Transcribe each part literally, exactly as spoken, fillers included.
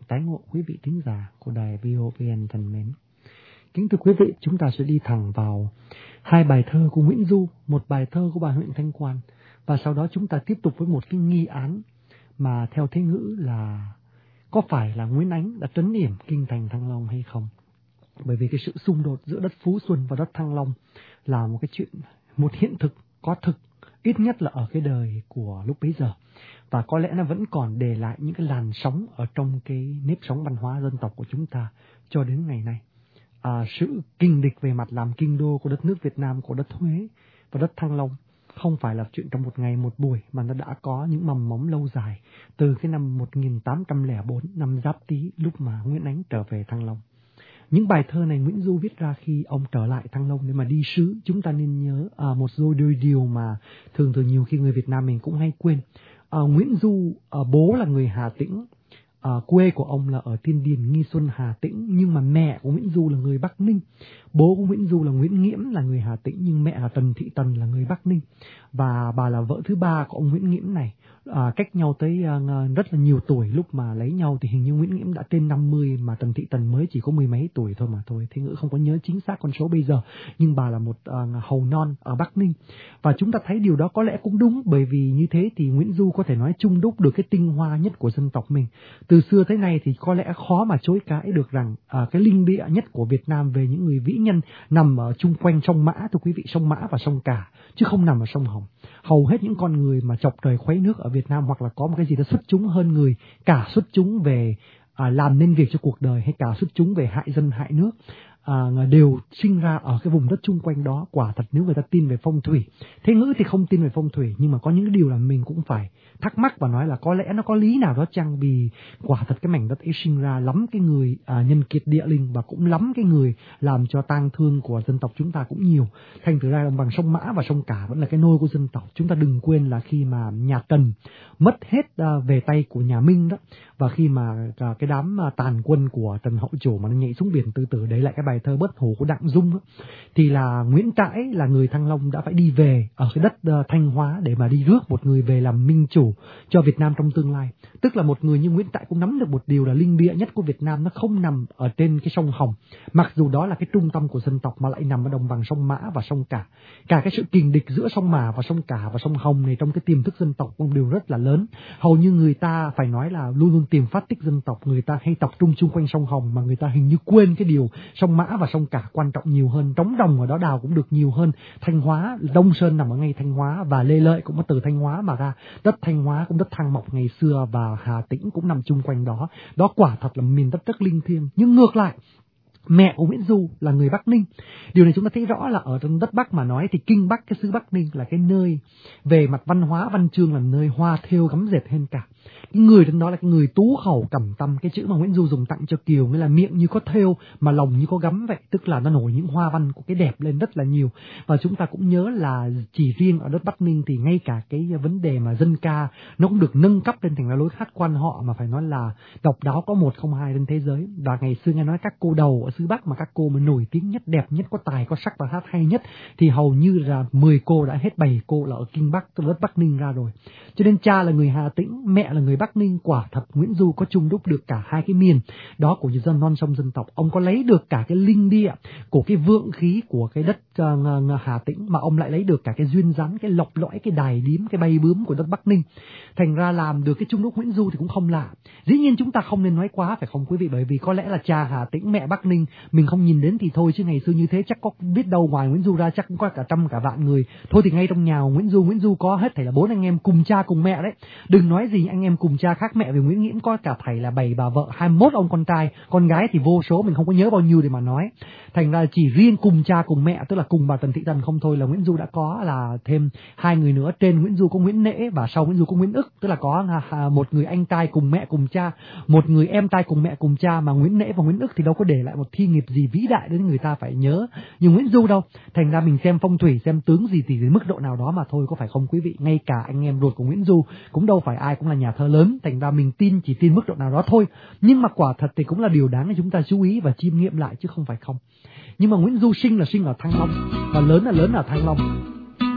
tái ngộ quý vị thính giả của đài vê o vê en thân mến. Kính thưa quý vị, chúng ta sẽ đi thẳng vào hai bài thơ của Nguyễn Du, một bài thơ của bà Huyện Thanh Quan, và sau đó chúng ta tiếp tục với một cái nghi án mà theo thế ngữ là có phải là Nguyễn Ánh đã trấn yểm kinh thành Thăng Long hay không? Bởi vì cái sự xung đột giữa đất Phú Xuân và đất Thăng Long là một cái chuyện, một hiện thực có thực, ít nhất là ở cái đời của lúc bấy giờ. Và có lẽ nó vẫn còn để lại những cái làn sóng ở trong cái nếp sống văn hóa dân tộc của chúng ta cho đến ngày nay. À, sự kình địch về mặt làm kinh đô của đất nước Việt Nam, của đất Huế và đất Thăng Long không phải là chuyện trong một ngày một buổi, mà nó đã có những mầm mống lâu dài từ cái năm một nghìn tám trăm lẻ bốn, năm Giáp Tý, lúc mà Nguyễn Ánh trở về Thăng Long. Những bài thơ này Nguyễn Du viết ra khi ông trở lại Thăng Long để mà đi sứ. Chúng ta nên nhớ à, một số đôi điều mà thường thường nhiều khi người Việt Nam mình cũng hay quên. À, Nguyễn Du à, bố là người Hà Tĩnh, à, quê của ông là ở Tiên Điền, Nghi Xuân, Hà Tĩnh, nhưng mà mẹ của Nguyễn Du là người Bắc Ninh. Bố của Nguyễn Du là Nguyễn Nghiễm, là người Hà Tĩnh, nhưng mẹ là Tần Thị Tần, là người Bắc Ninh. Và bà là vợ thứ ba của ông Nguyễn Nghiễm này. À, cách nhau tới à, rất là nhiều tuổi. Lúc mà lấy nhau thì hình như Nguyễn Nghiễm đã trên năm mươi, mà Tần Thị Tần mới chỉ có mười mấy tuổi thôi mà thôi. Thế ngữ không có nhớ chính xác con số bây giờ, nhưng bà là một à, hầu non ở Bắc Ninh. Và chúng ta thấy điều đó có lẽ cũng đúng, bởi vì như thế thì Nguyễn Du có thể nói chung đúc được cái tinh hoa nhất của dân tộc mình. Từ xưa tới nay thì có lẽ khó mà chối cãi được rằng à, cái linh địa nhất của Việt Nam về những người vĩ nhân nằm ở chung quanh sông Mã, thưa quý vị, sông Mã và sông Cả, chứ không nằm ở sông Hồng. Hầu hết những con người mà chọc trời khuấy nước ở Việt Nam, hoặc là có một cái gì đó xuất chúng hơn người, cả xuất chúng về à, làm nên việc cho cuộc đời, hay cả xuất chúng về hại dân hại nước, à, đều sinh ra ở cái vùng đất chung quanh đó. Quả thật nếu người ta tin về phong thủy, thế ngữ thì không tin về phong thủy, nhưng mà có những cái điều là mình cũng phải thắc mắc và nói là có lẽ nó có lý nào đó chăng, vì quả thật cái mảnh đất ấy sinh ra lắm cái người à, nhân kiệt địa linh, và cũng lắm cái người làm cho tang thương của dân tộc chúng ta cũng nhiều. Thành thử ra đồng bằng sông Mã và sông Cả vẫn là cái nôi của dân tộc. Chúng ta đừng quên là khi mà nhà Tần mất hết à, về tay của nhà Minh đó, và khi mà à, cái đám à, tàn quân của Trần Hậu Chủ mà nó nhảy xuống biển từ từ, đấy lại cái bài thơ Bất Hủ của Đặng Dung đó, thì là Nguyễn Trãi là người Thăng Long đã phải đi về ở cái đất uh, Thanh Hóa để mà đi rước một người về làm minh chủ cho Việt Nam trong tương lai. Tức là một người như Nguyễn Trãi cũng nắm được một điều là linh địa nhất của Việt Nam nó không nằm ở trên cái sông Hồng, mặc dù đó là cái trung tâm của dân tộc, mà lại nằm ở đồng bằng sông Mã và sông Cả. Cả cái sự kình địch giữa sông Mã và sông Cả và sông Hồng này trong cái tiềm thức dân tộc cũng đều rất là lớn. Hầu như người ta phải nói là luôn luôn tìm phát tích dân tộc, người ta hay tập trung chung quanh sông Hồng, mà người ta hình như quên cái điều sông Mã và sông Cả quan trọng nhiều hơn. Trống đồng ở đó đào cũng được nhiều hơn. Thanh Hóa, Đông Sơn nằm ở ngay Thanh Hóa, và Lê Lợi cũng từ Thanh Hóa mà ra. Đất Thanh Hóa cũng đất Thăng Mộc ngày xưa, và Hà Tĩnh cũng nằm chung quanh đó. Đó quả thật là miền đất rất linh thiêng. Nhưng ngược lại, mẹ của Nguyễn Du là người Bắc Ninh. Điều này chúng ta thấy rõ là ở trong đất Bắc mà nói thì Kinh Bắc, cái xứ Bắc Ninh là cái nơi về mặt văn hóa văn chương, là nơi hoa thêu gấm dệt hơn cả. Cái người trên đó là cái người tú khẩu cẩm tâm. Cái chữ mà Nguyễn Du dùng tặng cho Kiều nghĩa là miệng như có thêu mà lòng như có gấm vậy, tức là nó nổi những hoa văn của cái đẹp lên rất là nhiều. Và chúng ta cũng nhớ là chỉ riêng ở đất Bắc Ninh thì ngay cả cái vấn đề mà dân ca nó cũng được nâng cấp lên thành là lối hát quan họ mà phải nói là độc đáo có một không hai trên thế giới. Và ngày xưa nghe nói các cô đầu ở xứ Bắc mà các cô mà nổi tiếng nhất, đẹp nhất, có tài có sắc và hát hay nhất thì hầu như là mười cô đã hết bảy cô là ở Kinh Bắc, từ đất Bắc Ninh ra rồi. Cho nên cha là người Hà Tĩnh, mẹ là người Bắc Ninh. Quả thật Nguyễn Du có chung đúc được cả hai cái miền đó của dân non sông dân tộc. Ông có lấy được cả cái linh địa của cái vượng khí của cái đất uh, Hà Tĩnh, mà ông lại lấy được cả cái duyên dáng, cái lọc lõi, cái đài điếm, cái bay bướm của đất Bắc Ninh. Thành ra làm được cái chung đúc Nguyễn Du thì cũng không lạ. Dĩ nhiên chúng ta không nên nói quá, phải không quý vị, bởi vì có lẽ là cha Hà Tĩnh, mẹ Bắc Ninh mình không nhìn đến thì thôi, chứ ngày xưa như thế chắc có biết đâu ngoài Nguyễn Du ra chắc cũng có cả trăm cả vạn người. Thôi thì ngay trong nhà Nguyễn Du, Nguyễn Du có hết thảy là bốn anh em cùng cha cùng mẹ đấy. Đừng nói gì anh em cùng cha khác mẹ, vì Nguyễn Nghiễm có cả thầy là bảy bà vợ, hai mươi mốt ông con trai, con gái thì vô số, mình không có nhớ bao nhiêu để mà nói. Thành ra chỉ riêng cùng cha cùng mẹ, tức là cùng bà Tần Thị Tần không thôi là Nguyễn Du đã có là thêm hai người nữa. Trên Nguyễn Du có Nguyễn Nễ và sau Nguyễn Du có Nguyễn Ức, tức là có một người anh trai cùng mẹ cùng cha, một người em trai cùng mẹ cùng cha. Mà Nguyễn Nễ và Nguyễn Ức thì đâu có để lại một thi nghiệp gì vĩ đại đến người ta phải nhớ như Nguyễn Du đâu. Thành ra mình xem phong thủy, xem tướng gì thì đến mức độ nào đó mà thôi, có phải không quý vị? Ngay cả anh em ruột của Nguyễn Du cũng đâu phải ai cũng là nhà thơ lớn, thành ra mình tin chỉ tin mức độ nào đó thôi. Nhưng mà quả thật thì cũng là điều đáng để chúng ta chú ý và chiêm nghiệm lại chứ không phải không. Nhưng mà Nguyễn Du sinh là sinh ở Thăng Long và lớn là lớn ở Thăng Long.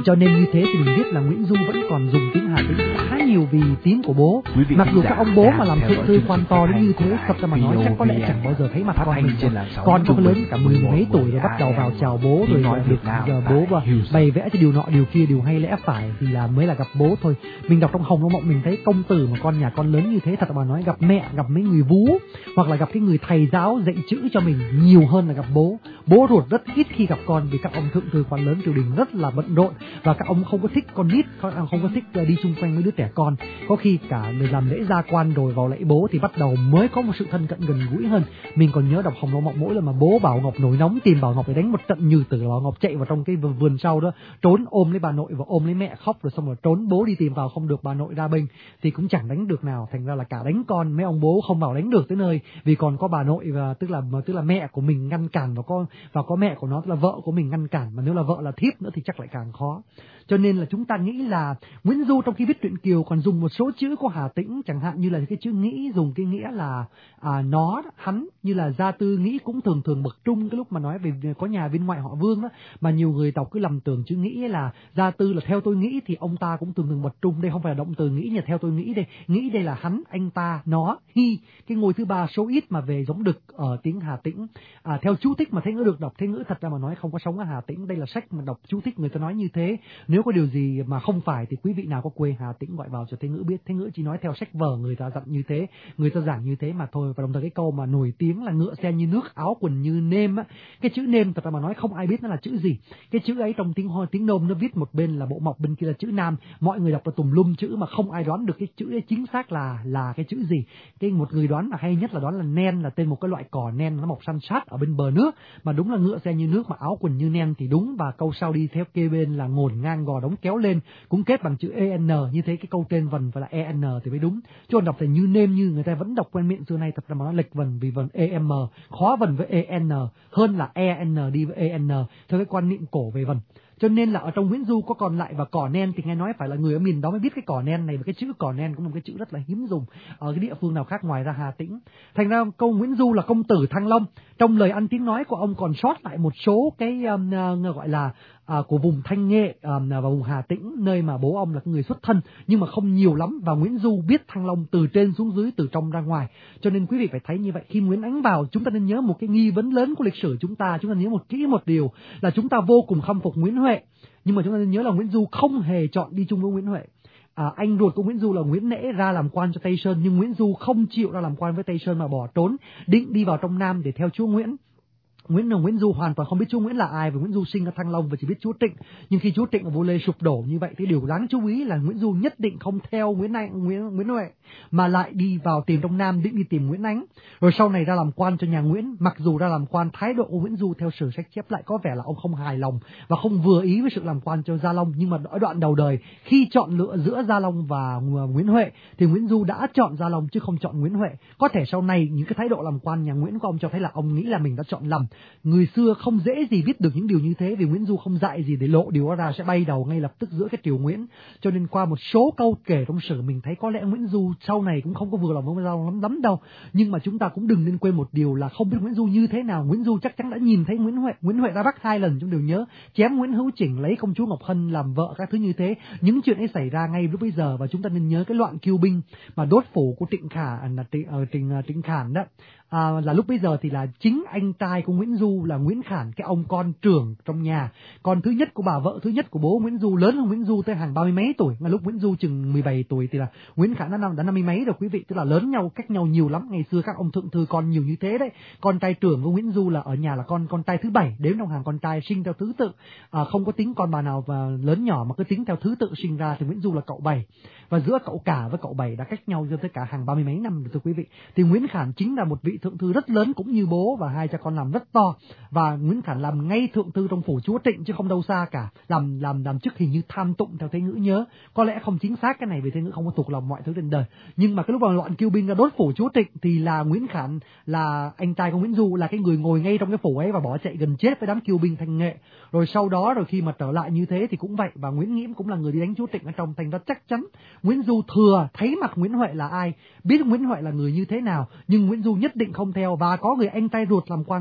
Cho nên như thế thì mình biết là Nguyễn Du vẫn còn dùng tiếng Hà Tĩnh khá nhiều vì tiếng của bố. Mặc dù các ông bố mà làm thượng thư quan to đến như thế, thật ra mà nói chắc có lẽ chẳng bao giờ thấy mặt con mình. Con có lớn cả mười mấy tuổi rồi bắt đầu vào chào bố rồi được giờ bố và bày vẽ cho điều nọ điều kia điều hay lẽ phải thì là mới là gặp bố thôi. Mình đọc trong Hồng Lâu Mộng mình thấy công tử mà con nhà con lớn như thế, thật mà nói gặp mẹ, gặp mấy người vú hoặc là gặp cái người thầy giáo dạy chữ cho mình nhiều hơn là gặp bố. Bố ruột rất ít khi gặp con vì các ông thượng thư quan lớn triều đình rất là bận rộn và các ông không có thích con nít, không có thích đi xung quanh với đứa trẻ con. Có khi cả người làm lễ gia quan rồi vào lễ bố thì bắt đầu mới có một sự thân cận gần gũi hơn. Mình còn nhớ đọc Hồng Lâu Mộng mỗi lần mà bố Bảo Ngọc nổi nóng tìm Bảo Ngọc để đánh một trận như tử, Bảo Ngọc chạy vào trong cái vườn sau đó trốn ôm lấy bà nội và ôm lấy mẹ khóc, rồi xong rồi trốn bố đi tìm vào không được, bà nội ra bênh thì cũng chẳng đánh được nào, thành ra là cả đánh con mấy ông bố không vào đánh được tới nơi vì còn có bà nội và tức là tức là mẹ của mình ngăn cản và có và có mẹ của nó tức là vợ của mình ngăn cản, mà nếu là vợ là thiếp nữa thì chắc lại càng khó. Cho nên là chúng ta nghĩ là Nguyễn Du trong khi viết truyện Kiều còn dùng một số chữ của Hà Tĩnh, chẳng hạn như là cái chữ nghĩ dùng cái nghĩa là à, nó, hắn, như là Gia Tư nghĩ cũng thường thường bậc trung cái lúc mà nói về có nhà viên ngoại họ Vương đó, mà nhiều người đọc cứ lầm tưởng chữ nghĩ là Gia Tư là theo tôi nghĩ thì ông ta cũng thường thường bậc trung. Đây không phải là động từ nghĩ, nhà theo tôi nghĩ đây, nghĩ đây là hắn, anh ta, nó, hi, cái ngôi thứ ba số ít mà về giống đực ở tiếng Hà Tĩnh. À, theo chú thích mà Thế Ngữ được đọc Thế Ngữ thật ra mà nói không có sống ở Hà Tĩnh, đây là sách mà đọc chú thích người ta nói như thế. Nếu có điều gì mà không phải thì quý vị nào có quê Hà Tĩnh gọi vào cho Thế Ngữ biết. Thế Ngữ chỉ nói theo sách vở người ta dặn như thế, người ta giảng như thế mà thôi. Và đồng thời cái câu mà nổi tiếng là ngựa xe như nước, áo quần như nêm á, cái chữ nêm thật ra mà nói không ai biết nó là chữ gì. Cái chữ ấy trong tiếng Hoa, tiếng Nôm nó viết một bên là bộ mộc, bên kia là chữ Nam, mọi người đọc là tùm lum chữ mà không ai đoán được cái chữ ấy chính xác là là cái chữ gì. Cái một người đoán mà hay nhất là đoán là nen là tên một cái loại cỏ nen nó mọc săn sát ở bên bờ nước, mà đúng là ngựa xe như nước mà áo quần như nen thì đúng. Và câu sau đi theo kê bên là ngổn ngang gò đóng kéo lên cũng kết bằng chữ en, như thế cái câu tên vần phải là en thì mới đúng, chứ còn đọc thành như nêm như người ta vẫn đọc quen miệng xưa nay thật ra mà nó lệch vần vì vần em, khó vần với en hơn là en đi với en theo cái quan niệm cổ về vần. Cho nên là ở trong Nguyễn Du có còn lại và cỏ nen thì nghe nói phải là người ở miền đó mới biết cái cỏ nen này, và cái chữ cỏ nen cũng là một cái chữ rất là hiếm dùng ở cái địa phương nào khác ngoài ra Hà Tĩnh. Thành ra câu Nguyễn Du là công tử Thăng Long, trong lời ăn tiếng nói của ông còn sót lại một số cái um, uh, gọi là uh, của vùng Thanh Nghệ um, và vùng Hà Tĩnh, nơi mà bố ông là người xuất thân nhưng mà không nhiều lắm, và Nguyễn Du biết Thăng Long từ trên xuống dưới, từ trong ra ngoài. Cho nên quý vị phải thấy như vậy, khi Nguyễn Ánh vào chúng ta nên nhớ một cái nghi vấn lớn của lịch sử chúng ta, chúng ta nhớ một kỹ một điều là chúng ta vô cùng khâm phục Nguyễn Huệ, nhưng mà chúng ta nên nhớ là Nguyễn Du không hề chọn đi chung với Nguyễn Huệ. À, anh ruột của Nguyễn Du là Nguyễn Nễ ra làm quan cho Tây Sơn, nhưng Nguyễn Du không chịu ra làm quan với Tây Sơn mà bỏ trốn, định đi vào trong Nam để theo chúa Nguyễn. Nguyễn là Nguyễn Du hoàn toàn không biết chúa Nguyễn là ai, và Nguyễn Du sinh ở Thăng Long và chỉ biết chúa Trịnh. Nhưng khi chúa Trịnh ở Vua Lê sụp đổ như vậy thì điều đáng chú ý là Nguyễn Du nhất định không theo Nguyễn Anh, Nguyễn Nguyễn Huệ mà lại đi vào tìm trong Nam, định đi tìm Nguyễn Ánh, rồi sau này ra làm quan cho nhà Nguyễn. Mặc dù ra làm quan, thái độ của Nguyễn Du theo sử sách chép lại có vẻ là ông không hài lòng và không vừa ý với sự làm quan cho Gia Long, nhưng mà ở đoạn đầu đời khi chọn lựa giữa Gia Long và Nguyễn Huệ thì Nguyễn Du đã chọn Gia Long chứ không chọn Nguyễn Huệ. Có thể sau này những cái thái độ làm quan nhà Nguyễn của ông cho thấy là ông nghĩ là mình đã chọn lầm. Người xưa không dễ gì biết được những điều như thế vì Nguyễn Du không dạy gì để lộ điều đó ra sẽ bay đầu ngay lập tức giữa cái triều Nguyễn. Cho nên qua một số câu kể trong sử mình thấy có lẽ Nguyễn Du sau này cũng không có vừa lòng với Gia Long lắm, lắm đâu. Nhưng mà chúng ta cũng đừng nên quên một điều là không biết Nguyễn Du như thế nào. Nguyễn Du chắc chắn đã nhìn thấy Nguyễn Huệ. Nguyễn Huệ ra Bắc hai lần chúng đều nhớ, chém Nguyễn Hữu Chỉnh, lấy công chúa Ngọc Hân làm vợ, các thứ như thế. Những chuyện ấy xảy ra ngay lúc bây giờ, và chúng ta nên nhớ cái loạn Kiêu Binh mà đốt phủ của Trịnh Khả là Trịnh, uh, Trịnh, uh, Trịnh Khản đó. À, là lúc bây giờ thì là chính anh trai của Nguyễn Du là Nguyễn Khản, cái ông con trưởng trong nhà, con thứ nhất của bà vợ thứ nhất của bố Nguyễn Du, lớn hơn Nguyễn Du tới hàng ba mươi mấy tuổi. Ngay lúc Nguyễn Du chừng mười bảy tuổi thì là Nguyễn Khản đã năm đã năm mươi mấy rồi quý vị, tức là lớn nhau cách nhau nhiều lắm. Ngày xưa các ông thượng thư con nhiều như thế đấy. Con trai trưởng của Nguyễn Du là ở nhà là con con trai thứ bảy, đếm trong hàng con trai sinh theo thứ tự, à, không có tính con bà nào và lớn nhỏ mà cứ tính theo thứ tự sinh ra, thì Nguyễn Du là cậu bảy, và giữa cậu cả với cậu bảy đã cách nhau cho tới cả hàng ba mươi mấy năm rồi thưa quý vị. Thì Nguyễn Khản chính là một vị thượng thư rất lớn cũng như bố, và hai cha con làm rất to, và Nguyễn Khản làm ngay thượng thư trong phủ chúa Trịnh chứ không đâu xa cả, làm làm làm chức hình như tham tụng theo Thế Ngữ nhớ, có lẽ không chính xác cái này vì Thế Ngữ không có thuộc lòng mọi thứ trên đời. Nhưng mà cái lúc vào loạn Kiêu Binh ra đốt phủ chúa Trịnh thì là Nguyễn Khản là anh trai của Nguyễn Du là cái người ngồi ngay trong cái phủ ấy và bỏ chạy gần chết với đám Kiêu Binh Thanh Nghệ. Rồi sau đó rồi khi mà trở lại như thế thì cũng vậy, và Nguyễn Nghiễm cũng là người đi đánh chúa Trịnh ở trong, thành ra chắc chắn Nguyễn Du thừa thấy mặt Nguyễn Huệ là ai, biết Nguyễn Huệ là người như thế nào, nhưng Nguyễn Du nhất định không theo. Và có người anh trai ruột làm quan với Tây Sơn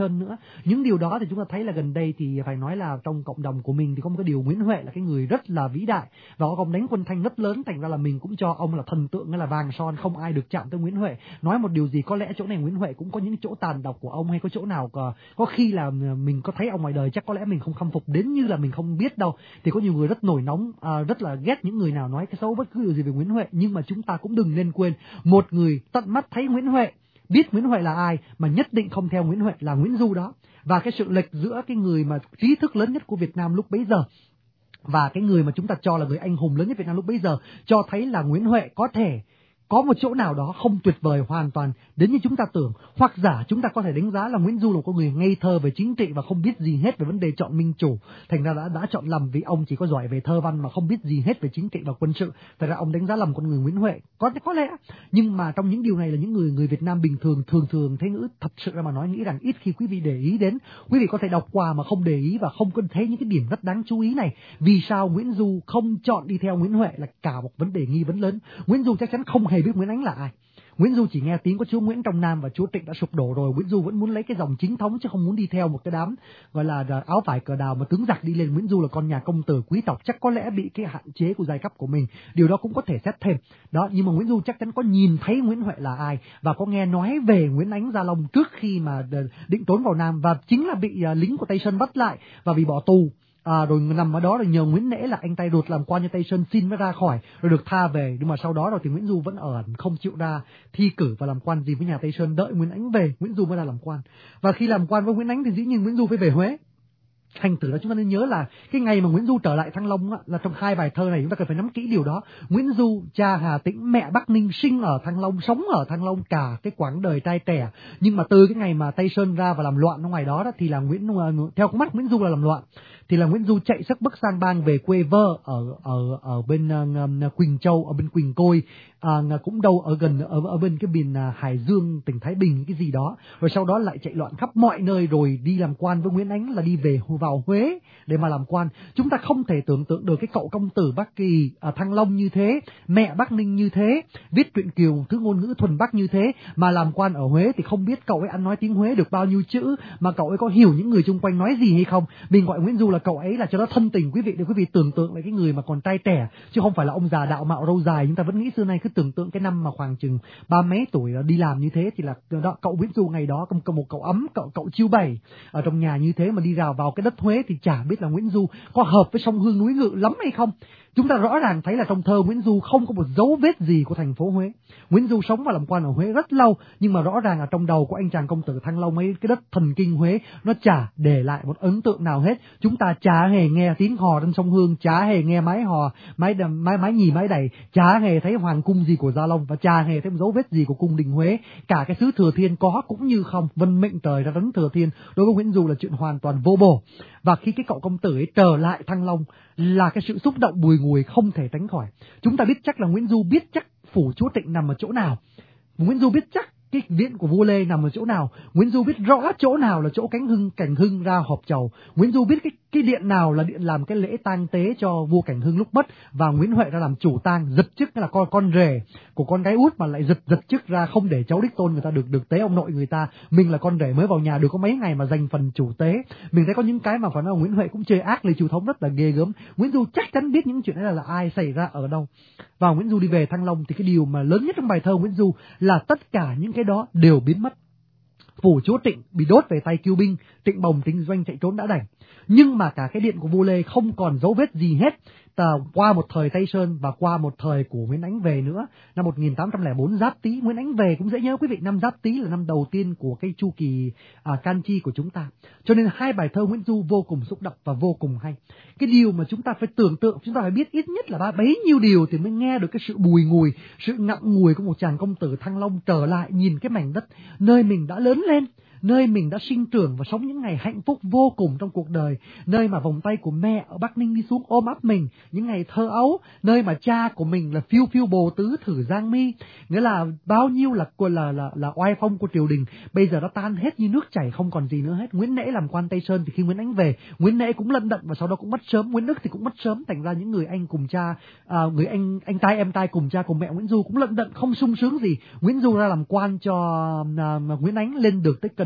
Sơn nữa. Những điều đó thì chúng ta thấy là gần đây thì phải nói là trong cộng đồng của mình thì có một cái điều Nguyễn Huệ là cái người rất là vĩ đại và có ông đánh quân thanh rất lớn, thành ra là mình cũng cho ông là thần tượng hay là vàng son, không ai được chạm tới Nguyễn Huệ. Nói một điều gì có lẽ chỗ này Nguyễn Huệ cũng có những chỗ tàn độc của ông, hay có chỗ nào có, có khi là mình có thấy ông ngoài đời chắc có lẽ mình không khâm phục đến như là mình không biết đâu. Thì có nhiều người rất nổi nóng, à, rất là ghét những người nào nói cái xấu bất cứ điều gì về Nguyễn Huệ, nhưng mà chúng ta cũng đừng nên quên một người tận mắt thấy Nguyễn Huệ, biết Nguyễn Huệ là ai mà nhất định không theo Nguyễn Huệ là Nguyễn Du đó. Và cái sự lệch giữa cái người mà trí thức lớn nhất của Việt Nam lúc bấy giờ và cái người mà chúng ta cho là người anh hùng lớn nhất Việt Nam lúc bấy giờ cho thấy là Nguyễn Huệ có thể có một chỗ nào đó không tuyệt vời hoàn toàn đến như chúng ta tưởng, hoặc giả chúng ta có thể đánh giá là Nguyễn Du là một người ngây thơ về chính trị và không biết gì hết về vấn đề chọn minh chủ, thành ra đã đã chọn lầm vì ông chỉ có giỏi về thơ văn mà không biết gì hết về chính trị và quân sự, thành ra ông đánh giá lầm con người Nguyễn Huệ. Có có lẽ, nhưng mà trong những điều này là những người người Việt Nam bình thường thường thường thế ngữ thật sự ra mà nói nghĩ rằng ít khi quý vị để ý đến. Quý vị có thể đọc qua mà không để ý và không có thấy những cái điểm rất đáng chú ý này. Vì sao Nguyễn Du không chọn đi theo Nguyễn Huệ là cả một vấn đề nghi vấn lớn. Nguyễn Du chắc chắn không hề biết Nguyễn Ánh là ai. Nguyễn Du chỉ nghe tiếng có chúa Nguyễn trong Nam và chúa Trịnh đã sụp đổ rồi. Nguyễn Du vẫn muốn lấy cái dòng chính thống chứ không muốn đi theo một cái đám gọi là áo vải cờ đào mà tướng giặc đi lên. Nguyễn Du là con nhà công tử quý tộc, chắc có lẽ bị cái hạn chế của giai cấp của mình. Điều đó cũng có thể xét thêm. Đó, nhưng mà Nguyễn Du chắc chắn có nhìn thấy Nguyễn Huệ là ai và có nghe nói về Nguyễn Ánh Gia Long trước khi mà định trốn vào Nam, và chính là bị lính của Tây Sơn bắt lại và bị bỏ tù. À, rồi nằm ở đó rồi nhờ Nguyễn Nễ là anh tay ruột làm quan cho Tây Sơn xin mới ra khỏi rồi được tha về, nhưng mà sau đó rồi thì Nguyễn Du vẫn ở ẩn không chịu ra thi cử và làm quan gì với nhà Tây Sơn, đợi Nguyễn Ánh về Nguyễn Du mới ra làm quan. Và khi làm quan với Nguyễn Ánh thì dĩ nhiên Nguyễn Du phải về Huế. Thành thử là chúng ta nên nhớ là cái ngày mà Nguyễn Du trở lại Thăng Long á, là trong hai bài thơ này chúng ta cần phải nắm kỹ điều đó. Nguyễn Du, cha Hà Tĩnh, mẹ Bắc Ninh, sinh ở Thăng Long, sống ở Thăng Long cả cái quãng đời trai trẻ. Nhưng mà từ cái ngày mà Tây Sơn ra và làm loạn ở ngoài đó, đó thì là Nguyễn theo con mắt Nguyễn Du là làm loạn. Thì là Nguyễn Du chạy sức bắc sang bang về quê vơ ở ở ở bên uh, Quỳnh Châu, ở bên Quỳnh Côi, uh, cũng đâu ở gần ở ở bên cái miền uh, Hải Dương, tỉnh Thái Bình cái gì đó. Rồi sau đó lại chạy loạn khắp mọi nơi rồi đi làm quan với Nguyễn Ánh là đi về vào Huế để mà làm quan. Chúng ta không thể tưởng tượng được cái cậu công tử Bắc Kỳ ở Thăng Long như thế, mẹ Bắc Ninh như thế, viết truyện kiều thứ ngôn ngữ thuần Bắc như thế mà làm quan ở Huế thì không biết cậu ấy ăn nói tiếng Huế được bao nhiêu chữ, mà cậu ấy có hiểu những người xung quanh nói gì hay không. Mình gọi Nguyễn Du là cậu ấy là cho nó thân tình quý vị, để quý vị tưởng tượng lại cái người mà còn trai trẻ chứ không phải là ông già đạo mạo râu dài. Chúng ta vẫn nghĩ xưa nay cứ tưởng tượng cái năm mà khoảng chừng ba mấy tuổi đi làm như thế thì là đó, cậu Nguyễn Du ngày đó cầm một cậu ấm, cậu cậu chiêu bày ở trong nhà như thế mà đi rào vào cái đất Huế thì chả biết là Nguyễn Du có hợp với sông Hương núi Ngự lắm hay không. Chúng ta rõ ràng thấy là trong thơ Nguyễn Du không có một dấu vết gì của thành phố Huế. Nguyễn Du sống và làm quan ở Huế rất lâu, nhưng mà rõ ràng ở trong đầu của anh chàng công tử Thăng Long mấy cái đất thần kinh Huế nó chả để lại một ấn tượng nào hết. Chúng ta chả hề nghe tiếng hò trên sông Hương, chả hề nghe mái hò, mái mái mái nhì mái đầy, chả hề thấy hoàng cung gì của Gia Long và chả hề thấy một dấu vết gì của cung đình Huế. Cả cái xứ Thừa Thiên có cũng như không, vân mệnh trời ra rấn Thừa Thiên đối với Nguyễn Du là chuyện hoàn toàn vô bổ. Và khi cái cậu công tử ấy trở lại Thăng Long là cái sự xúc động bùi ngùi không thể tránh khỏi. Chúng ta biết chắc là Nguyễn Du biết chắc phủ chúa Trịnh nằm ở chỗ nào. Nguyễn Du biết chắc cái viện của vua Lê nằm ở chỗ nào. Nguyễn Du biết rõ chỗ nào là chỗ Cánh Hưng, Cảnh Hưng ra họp chầu. Nguyễn Du biết cái cái điện nào là điện làm cái lễ tang tế cho vua Cảnh Hưng lúc mất, và Nguyễn Huệ ra làm chủ tang, giật chức là con con rể của con gái út mà lại giật giật chức ra không để cháu đích tôn người ta được được tế ông nội người ta. Mình là con rể mới vào nhà được có mấy ngày mà giành phần chủ tế. Mình thấy có những cái mà phải nói Nguyễn Huệ cũng chơi ác Lê Chu Thống rất là ghê gớm. Nguyễn Du chắc chắn biết những chuyện đấy là, là ai xảy ra ở đâu. Và Nguyễn Du đi về Thăng Long thì cái điều mà lớn nhất trong bài thơ Nguyễn Du là tất cả những cái đó đều biến mất. Phủ chúa Trịnh bị đốt về tay Kiêu binh, Trịnh Bồng Trịnh Doanh chạy trốn đã đành. Nhưng mà cả cái điện của vua Lê không còn dấu vết gì hết. Tà, qua một thời Tây Sơn và qua một thời của Nguyễn Ánh về nữa, năm một nghìn tám trăm lẻ bốn Giáp Tý, Nguyễn Ánh về cũng dễ nhớ quý vị, năm Giáp Tý là năm đầu tiên của cái chu kỳ à, can chi của chúng ta. Cho nên hai bài thơ Nguyễn Du vô cùng xúc động và vô cùng hay. Cái điều mà chúng ta phải tưởng tượng, chúng ta phải biết ít nhất là ba bấy nhiêu điều thì mới nghe được cái sự bùi ngùi, sự ngậm ngùi của một chàng công tử Thăng Long trở lại nhìn cái mảnh đất nơi mình đã lớn lên, nơi mình đã sinh trưởng và sống những ngày hạnh phúc vô cùng trong cuộc đời, nơi mà vòng tay của mẹ ở Bắc Ninh đi xuống ôm ấp mình, những ngày thơ ấu, nơi mà cha của mình là phiêu phiêu bồ tứ thử giang mi, nghĩa là bao nhiêu là là là là oai phong của triều đình bây giờ đã tan hết như nước chảy không còn gì nữa hết. Nguyễn Nễ làm quan Tây Sơn thì khi Nguyễn Ánh về, Nguyễn Nễ cũng lận đận và sau đó cũng mất sớm. Nguyễn Đức thì cũng mất sớm, thành ra những người anh cùng cha, à, người anh anh trai em trai cùng cha cùng mẹ Nguyễn Du cũng lận đận không sung sướng gì. Nguyễn Du ra làm quan cho à, Nguyễn Ánh lên được tới cần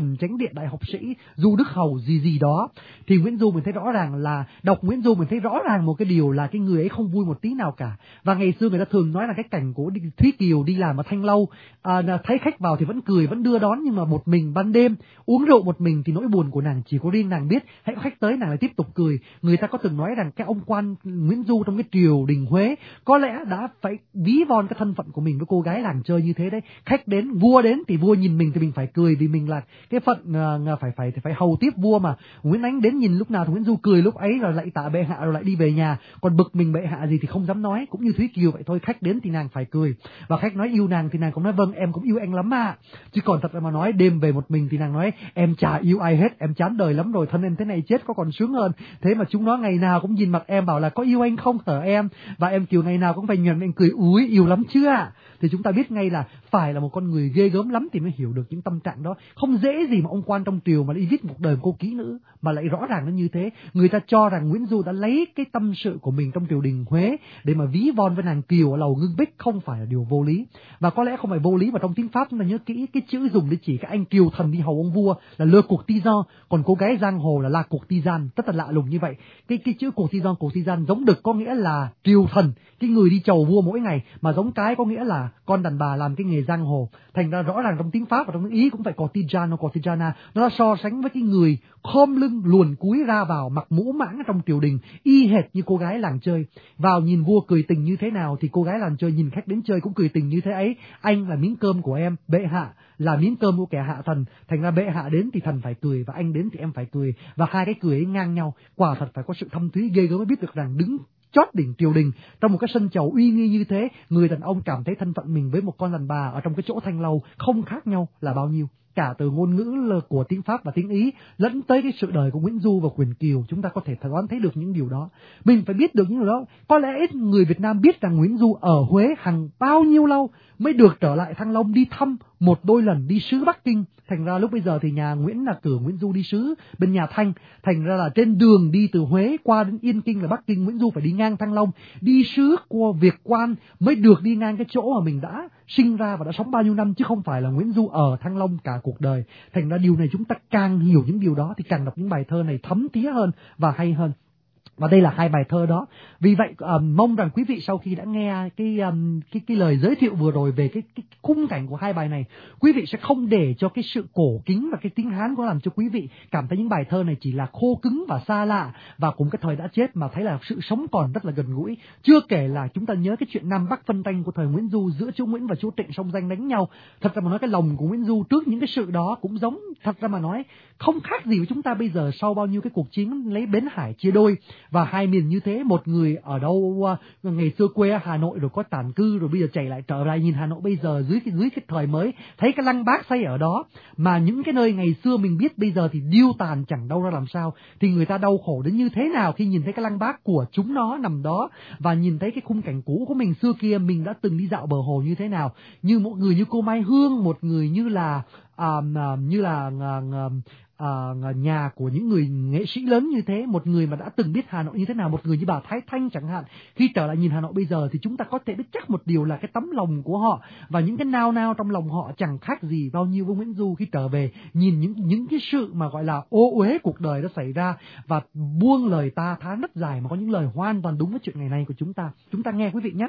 Trần Chánh Điện đại học sĩ, Du Đức Hầu gì gì đó. Thì Nguyễn Du mình thấy rõ ràng là, đọc Nguyễn Du mình thấy rõ ràng một cái điều là cái người ấy không vui một tí nào cả. Và ngày xưa người ta thường nói là cái cảnh của Thúy Kiều đi làm ở Thanh Lâu, à, thấy khách vào thì vẫn cười, vẫn đưa đón, nhưng mà một mình ban đêm uống rượu một mình thì nỗi buồn của nàng chỉ có riêng nàng biết. Hãy có khách tới nàng lại tiếp tục cười. Người ta có từng nói rằng cái ông quan Nguyễn Du trong cái triều đình Huế có lẽ đã phải ví von cái thân phận của mình với cô gái làng chơi như thế đấy. Khách đến, vua đến thì vua nhìn mình thì mình phải cười vì mình là cái phận uh, phải phải phải hầu tiếp vua mà. Nguyễn Ánh đến nhìn lúc nào thì Nguyễn Du cười lúc ấy, rồi lại tạ bệ hạ rồi lại đi về nhà. Còn bực mình bệ hạ gì thì không dám nói. Cũng như Thúy Kiều vậy thôi, khách đến thì nàng phải cười, và khách nói yêu nàng thì nàng cũng nói vâng em cũng yêu anh lắm mà. Chứ còn thật ra mà nói đêm về một mình thì nàng nói em chả yêu ai hết, em chán đời lắm rồi, thân em thế này chết có còn sướng hơn. Thế mà chúng nó ngày nào cũng nhìn mặt em bảo là có yêu anh không hở em, và em Kiều ngày nào cũng phải nhuận em cười úi yêu lắm chưa ạ. Thì chúng ta biết ngay là phải là một con người ghê gớm lắm thì mới hiểu được những tâm trạng đó. Không dễ gì mà ông quan trong triều mà đi viết một đời cô kỹ nữ mà lại rõ ràng nó như thế. Người ta cho rằng Nguyễn Du đã lấy cái tâm sự của mình trong triều đình Huế để mà ví von với nàng Kiều ở lầu Ngưng Bích không phải là điều vô lý. Và có lẽ không phải vô lý mà trong tiếng Pháp chúng ta nhớ kỹ cái chữ dùng để chỉ cái anh Kiều thần đi hầu ông vua là le courtisan, còn cô gái giang hồ là la courtisane, rất là lạ lùng như vậy. Cái cái chữ courtisan courtisane giống đực có nghĩa là triều thần, cái người đi chầu vua mỗi ngày, mà giống cái có nghĩa là con đàn bà làm cái nghề giang hồ. Thành ra rõ ràng trong tiếng Pháp và trong tiếng Ý cũng phải courtisan courtisana, nó so sánh với cái người khom lưng luồn cúi ra vào mặc mũ mãng trong triều đình, y hệt như cô gái làng chơi. Vào nhìn vua cười tình như thế nào thì cô gái làng chơi nhìn khách đến chơi cũng cười tình như thế ấy. Anh là miếng cơm của em, bệ hạ là miếng cơm của kẻ hạ thần. Thành ra bệ hạ đến thì thần phải cười, và anh đến thì em phải cười, và hai cái cười ấy ngang nhau. Quả thật phải có sự thâm thúy ghê gớm mới biết được rằng đứng chót đỉnh triều đình trong một cái sân chầu uy nghi như thế, người đàn ông cảm thấy thân phận mình với một con đàn bà ở trong cái chỗ Thanh Lâu không khác nhau là bao nhiêu. Cả từ ngôn ngữ của tiếng Pháp và tiếng Ý lẫn tới cái sự đời của Nguyễn Du và Quyền Kiều, chúng ta có thể đoán thấy được những điều đó. Mình phải biết được những điều đó. Có lẽ ít người Việt Nam biết rằng Nguyễn Du ở Huế hàng bao nhiêu lâu mới được trở lại Thăng Long đi thăm một đôi lần, đi sứ Bắc Kinh. Thành ra lúc bây giờ thì nhà Nguyễn là cử Nguyễn Du đi sứ bên nhà Thanh. Thành ra là trên đường đi từ Huế qua đến Yên Kinh là Bắc Kinh, Nguyễn Du phải đi ngang Thăng Long, đi sứ qua Việt Quan mới được đi ngang cái chỗ mà mình đã sinh ra và đã sống bao nhiêu năm, chứ không phải là Nguyễn Du ở Thăng Long cả cuộc đời. Thành ra điều này chúng ta càng hiểu những điều đó thì càng đọc những bài thơ này thấm thía hơn và hay hơn. Và đây là hai bài thơ đó. Vì vậy um, mong rằng quý vị sau khi đã nghe cái um, cái cái lời giới thiệu vừa rồi về cái, cái khung cảnh của hai bài này, quý vị sẽ không để cho cái sự cổ kính và cái tiếng Hán có làm cho quý vị cảm thấy những bài thơ này chỉ là khô cứng và xa lạ và cùng cái thời đã chết, mà thấy là sự sống còn rất là gần gũi. Chưa kể là chúng ta nhớ cái chuyện Nam Bắc phân tranh của thời Nguyễn Du giữa chúa Nguyễn và chúa Trịnh song danh đánh nhau. Thật ra mà nói cái lòng của Nguyễn Du trước những cái sự đó cũng giống, thật ra mà nói không khác gì với chúng ta bây giờ sau bao nhiêu cái cuộc chiến lấy Bến Hải chia đôi. Và hai miền như thế, một người ở đâu uh, ngày xưa quê ở Hà Nội rồi có tản cư rồi bây giờ chạy lại trở lại nhìn Hà Nội bây giờ dưới cái dưới cái thời mới, thấy cái Lăng Bác xây ở đó, mà những cái nơi ngày xưa mình biết bây giờ thì điêu tàn chẳng đâu ra làm sao, thì người ta đau khổ đến như thế nào khi nhìn thấy cái Lăng Bác của chúng nó nằm đó, và nhìn thấy cái khung cảnh cũ của mình xưa kia mình đã từng đi dạo bờ hồ như thế nào. Như một người như cô Mai Hương, một người như là à, à, như là à, à, À, nhà của những người nghệ sĩ lớn như thế, một người mà đã từng biết Hà Nội như thế nào, một người như bà Thái Thanh chẳng hạn, khi trở lại nhìn Hà Nội bây giờ thì chúng ta có thể biết chắc một điều là cái tấm lòng của họ và những cái nao nao trong lòng họ chẳng khác gì bao nhiêu với Nguyễn Du khi trở về nhìn những những cái sự mà gọi là ô uế cuộc đời đã xảy ra, và buông lời ta thán rất dài mà có những lời hoàn toàn đúng với chuyện ngày nay của chúng ta. Chúng ta nghe quý vị nhé.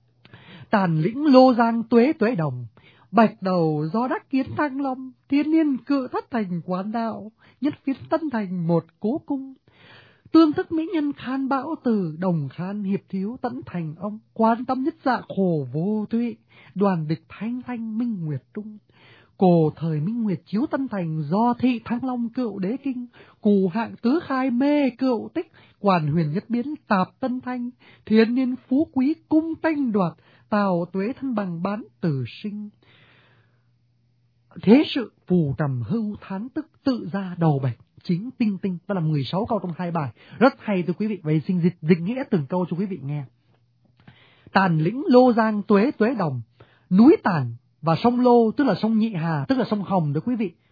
Tàn lĩnh Lô Giang tuế tuế đồng, bạch đầu do đắc kiến Thăng Long, thiên niên cự thất thành quán đạo, nhất phiến Tân Thành một cố cung. Tương thức mỹ nhân khan bão từ, đồng khan hiệp thiếu tận thành ông, quan tâm nhất dạ khổ vô tuệ, đoàn địch thanh thanh minh nguyệt trung. Cổ thời Minh Nguyệt chiếu Tân Thành, do thị Thăng Long cựu đế kinh, cù hạng tứ khai mê cựu tích, quản huyền nhất biến tạp Tân Thanh, thiên niên phú quý cung tanh đoạt, tào tuế thân bằng bán tử sinh. Thế sự phù trầm hưu thán tức, tự ra đầu bạch chính tinh tinh. Đó là mười sáu câu trong hai bài, rất hay thưa quý vị. Vậy xin dịch, dịch nghĩa từng câu cho quý vị nghe. Tàn lĩnh Lô Giang tuế tuế đồng, núi Tàn và sông Lô tức là sông Nhị Hà, tức là sông Hồng đó quý vị,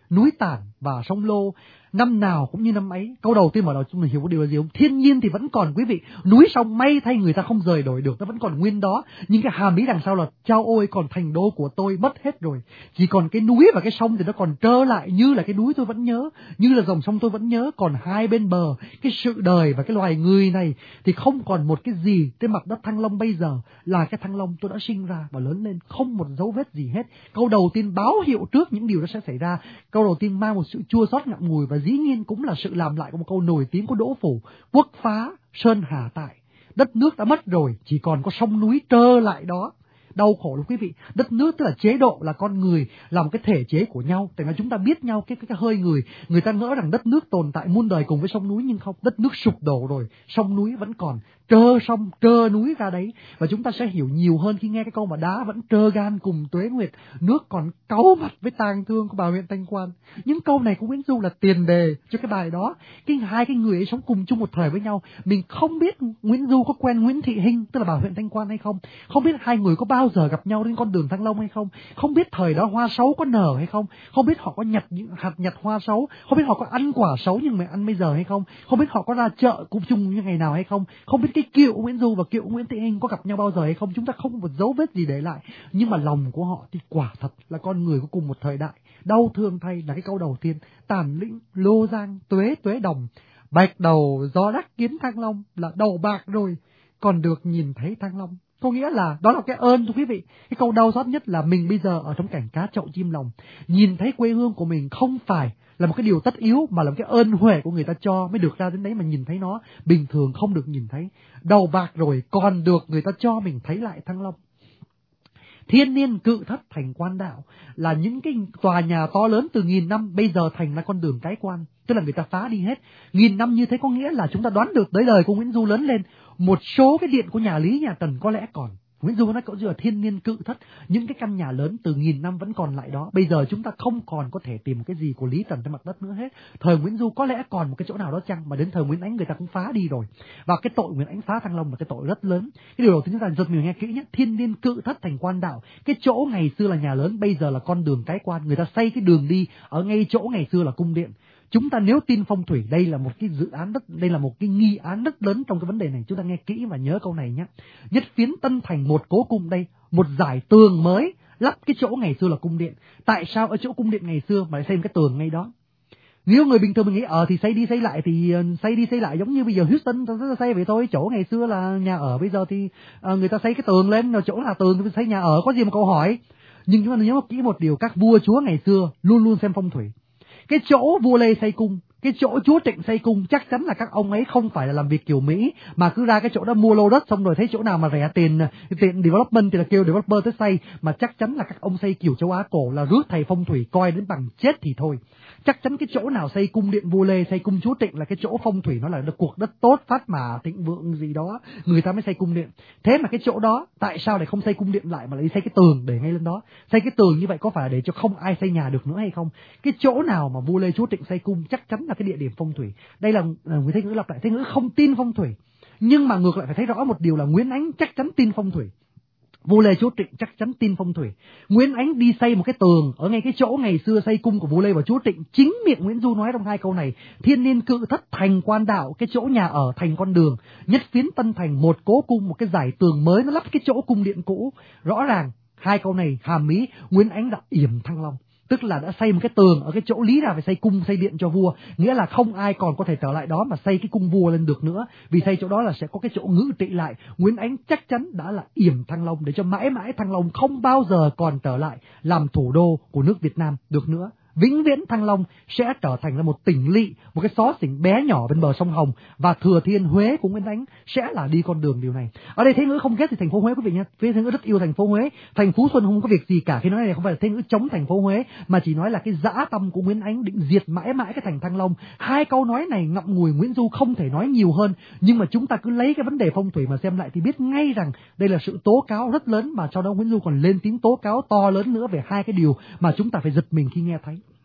núi Tản và sông Lô. Năm nào cũng như năm ấy. Câu đầu tiên mở đầu chúng mình hiểu một điều là gì không? Thiên nhiên thì vẫn còn quý vị. Núi sông may thay người ta không rời đổi được, nó vẫn còn nguyên đó. Nhưng cái hàm ý đằng sau là chao ôi, còn thành đô của tôi mất hết rồi. Chỉ còn cái núi và cái sông thì nó còn trơ lại, như là cái núi tôi vẫn nhớ, như là dòng sông tôi vẫn nhớ. Còn hai bên bờ, cái sự đời và cái loài người này thì không còn một cái gì trên mặt đất Thăng Long bây giờ là cái Thăng Long tôi đã sinh ra và lớn lên, không một dấu vết gì hết. Câu đầu tiên báo hiệu trước những điều đó sẽ xảy ra. Câu đầu tiên mang một sự chua xót ngậm ngùi, và dĩ nhiên cũng là sự làm lại của một câu nổi tiếng của Đỗ Phủ: quốc phá sơn hà tại. Đất nước đã mất rồi, chỉ còn có sông núi trơ lại đó. Đau khổ lắm quý vị. Đất nước tức là chế độ, là con người, là một cái thể chế của nhau. Tại vì chúng ta biết nhau cái, cái cái hơi người. Người ta ngỡ rằng đất nước tồn tại muôn đời cùng với sông núi, nhưng không. Đất nước sụp đổ rồi, sông núi vẫn còn, trơ sông trơ núi ra đấy. Và chúng ta sẽ hiểu nhiều hơn khi nghe cái câu mà đá vẫn trơ gan cùng tuế nguyệt, nước còn cáu mặt với tang thương của bà huyện Thanh Quan. Những câu này của Nguyễn Du là tiền đề cho cái bài đó. Cái hai cái người ấy sống cùng chung một thời với nhau. Mình không biết Nguyễn Du có quen Nguyễn Thị Hinh, tức là bà huyện Thanh Quan hay không. Không biết hai người có bao giờ gặp nhau trên con đường Thăng Long hay không. Không biết thời đó hoa sấu có nở hay không. Không biết họ có nhặt những hạt nhặt hoa sấu. Không biết họ có ăn quả sấu nhưng mà ăn bây giờ hay không. Không biết họ có ra chợ cùng chung như ngày nào hay không. Không biết cái Kiệu Nguyễn Du và Kiệu Nguyễn Thị Hinh có gặp nhau bao giờ hay không. Chúng ta không có một dấu vết gì để lại. Nhưng mà lòng của họ thì quả thật là con người của cùng một thời đại. Đau thương thay là cái câu đầu tiên. Tản lĩnh Lô Giang tuế tuế đồng, bạch đầu gió đắc kiến Thăng Long, là đầu bạc rồi còn được nhìn thấy Thăng Long. Có nghĩa là đó là cái ơn thưa quý vị. Cái câu đau xót nhất là mình bây giờ ở trong cảnh cá chậu chim lòng, nhìn thấy quê hương của mình không phải là một cái điều tất yếu, mà là một cái ơn huệ của người ta cho mới được ra đến đấy, mà nhìn thấy nó bình thường không được nhìn thấy. Đầu bạc rồi còn được người ta cho mình thấy lại Thăng Long. Thiên niên cự thất thành quan đạo là những cái tòa nhà to lớn từ nghìn năm bây giờ thành là con đường cái quan, tức là người ta phá đi hết. Nghìn năm như thế có nghĩa là chúng ta đoán được tới đời của Nguyễn Du lớn lên, một số cái điện của nhà Lý nhà Tần có lẽ còn. Nguyễn Du nói cậu là thiên niên cự thất, những cái căn nhà lớn từ nghìn năm vẫn còn lại đó. Bây giờ chúng ta không còn có thể tìm cái gì của Lý Tần trên mặt đất nữa hết. Thời Nguyễn Du có lẽ còn một cái chỗ nào đó chăng, mà đến thời Nguyễn Ánh người ta cũng phá đi rồi. Và cái tội Nguyễn Ánh phá Thăng Long là cái tội rất lớn. Cái điều đầu tiên chúng ta giật mình nghe kỹ nhé, thiên niên cự thất thành quan đạo. Cái chỗ ngày xưa là nhà lớn bây giờ là con đường cái quan, người ta xây cái đường đi ở ngay chỗ ngày xưa là cung điện. Chúng ta nếu tin phong thủy, đây là một cái dự án rất, đây là một cái nghi án rất lớn trong cái vấn đề này. Chúng ta nghe kỹ và nhớ câu này nhé. Nhất phiến Tân Thành một cố cung đây, một dải tường mới lắp cái chỗ ngày xưa là cung điện. Tại sao ở chỗ cung điện ngày xưa mà lại xây cái tường ngay đó? Nếu người bình thường mình nghĩ ở thì xây đi xây lại thì xây đi xây lại giống như bây giờ Houston ta xây vậy thôi. Chỗ ngày xưa là nhà ở, bây giờ thì uh, người ta xây cái tường lên, rồi chỗ là tường thì xây nhà ở, có gì mà câu hỏi. Nhưng chúng ta nhớ kỹ một điều, các vua chúa ngày xưa luôn luôn xem phong thủy. Cái chỗ vua Lê xây cung, cái chỗ chúa Trịnh xây cung, chắc chắn là các ông ấy không phải là làm việc kiểu Mỹ mà cứ ra cái chỗ đó mua lô đất xong rồi thấy chỗ nào mà rẻ tiền, tiền development thì là kêu developer tới xây, mà chắc chắn là các ông xây kiểu châu Á cổ là rước thầy phong thủy coi đến bằng chết thì thôi. Chắc chắn cái chỗ nào xây cung điện vua Lê, xây cung chúa Trịnh là cái chỗ phong thủy nó là được cuộc đất tốt, phát mà thịnh vượng gì đó, người ta mới xây cung điện. Thế mà cái chỗ đó tại sao lại không xây cung điện lại mà lại xây cái tường để ngay lên đó? Xây cái tường như vậy có phải để cho không ai xây nhà được nữa hay không? Cái chỗ nào mà vua Lê chúa Trịnh xây cung chắc chắn là cái địa điểm phong thủy. Đây là người Thế Ngữ lặp lại, Thế Ngữ không tin phong thủy, nhưng mà ngược lại phải thấy rõ một điều là Nguyễn Ánh chắc chắn tin phong thủy. Vua Lê chúa Trịnh chắc chắn tin phong thủy. Nguyễn Ánh đi xây một cái tường ở ngay cái chỗ ngày xưa xây cung của vua Lê và chúa Trịnh. Chính miệng Nguyễn Du nói trong hai câu này, thiên niên cự thất thành quan đạo, cái chỗ nhà ở thành con đường. Nhất phiến Tân Thành một cố cung, một cái dải tường mới nó lắp cái chỗ cung điện cũ. Rõ ràng hai câu này hàm ý Nguyễn Ánh đã yểm Thăng Long, tức là đã xây một cái tường ở cái chỗ lý ra phải xây cung xây điện cho vua, nghĩa là không ai còn có thể trở lại đó mà xây cái cung vua lên được nữa, vì xây chỗ đó là sẽ có cái chỗ ngự trị lại. Nguyễn Ánh chắc chắn đã là yểm Thăng Long để cho mãi mãi Thăng Long không bao giờ còn trở lại làm thủ đô của nước Việt Nam được nữa. Vĩnh viễn Thăng Long sẽ trở thành là một tỉnh lỵ, một cái xó xỉnh bé nhỏ bên bờ sông Hồng, và Thừa Thiên Huế của Nguyễn Ánh sẽ là đi con đường điều này. Ở đây Thế Ngữ không ghét thì thành phố Huế quý vị nhé, Thế Ngữ rất yêu thành phố Huế. Thành Phú Xuân không có việc gì cả, khi nói này không phải là Thế Ngữ chống thành phố Huế, mà chỉ nói là cái dã tâm của Nguyễn Ánh định diệt mãi mãi cái thành Thăng Long. Hai câu nói này ngậm ngùi Nguyễn Du không thể nói nhiều hơn, nhưng mà chúng ta cứ lấy cái vấn đề phong thủy mà xem lại thì biết ngay rằng đây là sự tố cáo rất lớn, mà sau đó Nguyễn Du còn lên tiếng tố cáo to lớn nữa về hai cái điều mà chúng ta phải giật mình khi nghe thấy.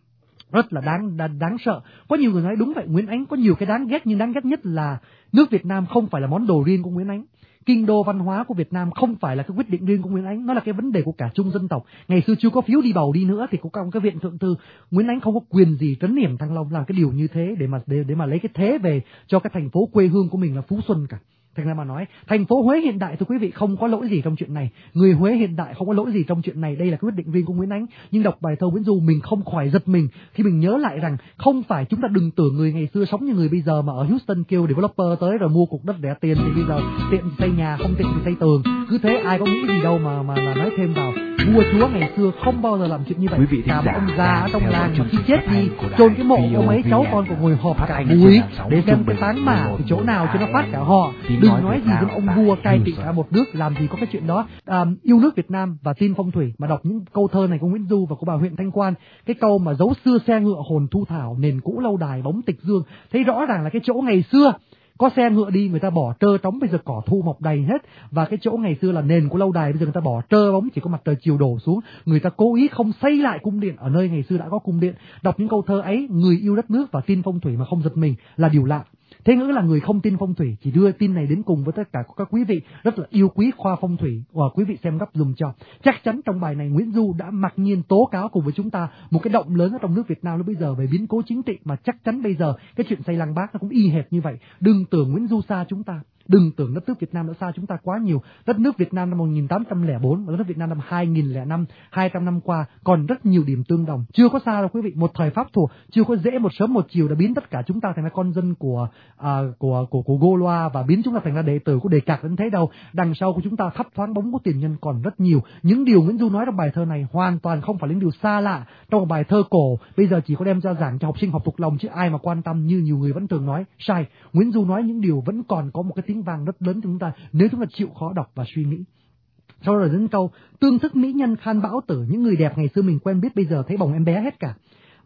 rất là đáng, đáng đáng sợ. Có nhiều người nói đúng vậy, Nguyễn Ánh có nhiều cái đáng ghét, nhưng đáng ghét nhất là nước Việt Nam không phải là món đồ riêng của Nguyễn Ánh. Kinh đô văn hóa của Việt Nam không phải là cái quyết định riêng của Nguyễn Ánh, nó là cái vấn đề của cả chung dân tộc. Ngày xưa chưa có phiếu đi bầu đi nữa thì cũng có cái viện thượng thư, Nguyễn Ánh không có quyền gì trấn yểm Thăng Long làm cái điều như thế để mà để, để mà lấy cái thế về cho cái thành phố quê hương của mình là Phú Xuân cả. Thành ra mà nói, thành phố Huế hiện đại thưa quý vị không có lỗi gì trong chuyện này. Người Huế hiện đại không có lỗi gì trong chuyện này. Đây là cái quyết định riêng của Nguyễn Ánh. Nhưng đọc bài thơ Nguyễn Du mình không khỏi giật mình khi mình nhớ lại rằng không phải chúng ta đừng tưởng người ngày xưa sống như người bây giờ mà ở Houston kêu developer tới rồi mua cục đất rẻ tiền thì bây giờ tiện thì xây nhà, không tiện thì xây tường. Cứ thế ai có nghĩ gì đâu mà mà mà nói thêm vào. Vua chúa ngày xưa không bao giờ làm chuyện như vậy. Cả một ông già ở trong làng mà khi chết đi chôn cái mộ ông ấy, cháu con của ngồi họp cả buổi để xem cái táng mả thì chỗ nào cho nó phát cả họ. Đừng nói gì với ông vua cai trị cả một nước, làm gì có cái chuyện đó. À, yêu nước Việt Nam và tin phong thủy mà đọc những câu thơ này của Nguyễn Du và của bà huyện Thanh Quan, cái câu mà dấu xưa xe ngựa hồn thu thảo, nền cũ lâu đài bóng tịch dương, thấy rõ ràng là cái chỗ ngày xưa có xe ngựa đi người ta bỏ trơ trống, bây giờ cỏ thu mọc đầy hết, và cái chỗ ngày xưa là nền của lâu đài bây giờ người ta bỏ trơ bóng, chỉ có mặt trời chiều đổ xuống, người ta cố ý không xây lại cung điện ở nơi ngày xưa đã có cung điện. Đọc những câu thơ ấy, người yêu đất nước và tin phong thủy mà không giật mình là điều lạ. Thế ngữ là người không tin phong thủy chỉ đưa tin này đến cùng với tất cả các quý vị rất là yêu quý khoa phong thủy, và quý vị xem gấp dùm cho. Chắc chắn trong bài này Nguyễn Du đã mặc nhiên tố cáo cùng với chúng ta một cái động lớn ở trong nước Việt Nam lúc bây giờ về biến cố chính trị, mà chắc chắn bây giờ cái chuyện xây Lăng Bác nó cũng y hệt như vậy. Đừng tưởng Nguyễn Du xa chúng ta, đừng tưởng đất nước Việt Nam đã xa chúng ta quá nhiều. Đất nước Việt Nam năm một nghìn tám trăm lẻ bốn và đất nước Việt Nam năm hai nghìn lẻ năm, hai trăm năm qua còn rất nhiều điểm tương đồng, chưa có xa đâu quý vị. Một thời Pháp thuộc chưa có dễ một sớm một chiều đã biến tất cả chúng ta thành ra con dân của à, của của của Gauloa và biến chúng ta thành ra đệ tử của Đề Cạc đến thế đâu. Đằng sau của chúng ta thấp thoáng bóng của tiền nhân còn rất nhiều. Những điều Nguyễn Du nói trong bài thơ này hoàn toàn không phải là những điều xa lạ trong một bài thơ cổ, bây giờ chỉ có đem ra giảng cho học sinh học thuộc lòng chứ ai mà quan tâm như nhiều người vẫn thường nói. Sai. Nguyễn Du nói những điều vẫn còn có một cái tiếng vang rất lớn cho chúng ta nếu chúng ta chịu khó đọc và suy nghĩ. Sau đó đến câu tương thức mỹ nhân khan bão tử, những người đẹp ngày xưa mình quen biết bây giờ thấy bồng em bé hết cả.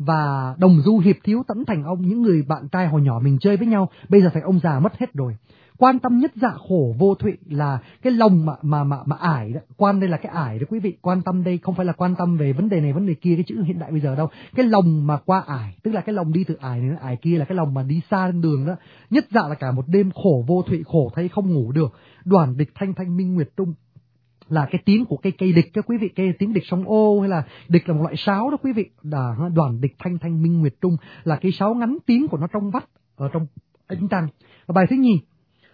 Và đồng du hiệp thiếu tẫn thành ông, những người bạn trai hồi nhỏ mình chơi với nhau bây giờ thành ông già mất hết rồi. Quan tâm nhất dạ khổ vô thụy là cái lòng mà mà mà mà ải đó. Quan đây là cái ải đó quý vị. Quan tâm đây không phải là quan tâm về vấn đề này vấn đề kia, cái chữ hiện đại bây giờ đâu. Cái lòng mà qua ải, tức là cái lòng đi từ ải này đến ải kia, là cái lòng mà đi xa lên đường đó. Nhất dạ là cả một đêm khổ vô thụy, khổ thấy không ngủ được. Đoàn địch thanh thanh minh nguyệt trung là cái tiếng của cây cây địch các quý vị, cây tiếng địch song ô, hay là địch là một loại sáo đó quý vị. Đà, đoàn địch thanh thanh minh nguyệt trung là cái sáo ngắn, tiếng của nó trong vắt ở trong ánh trăng. Và bài thứ nhì,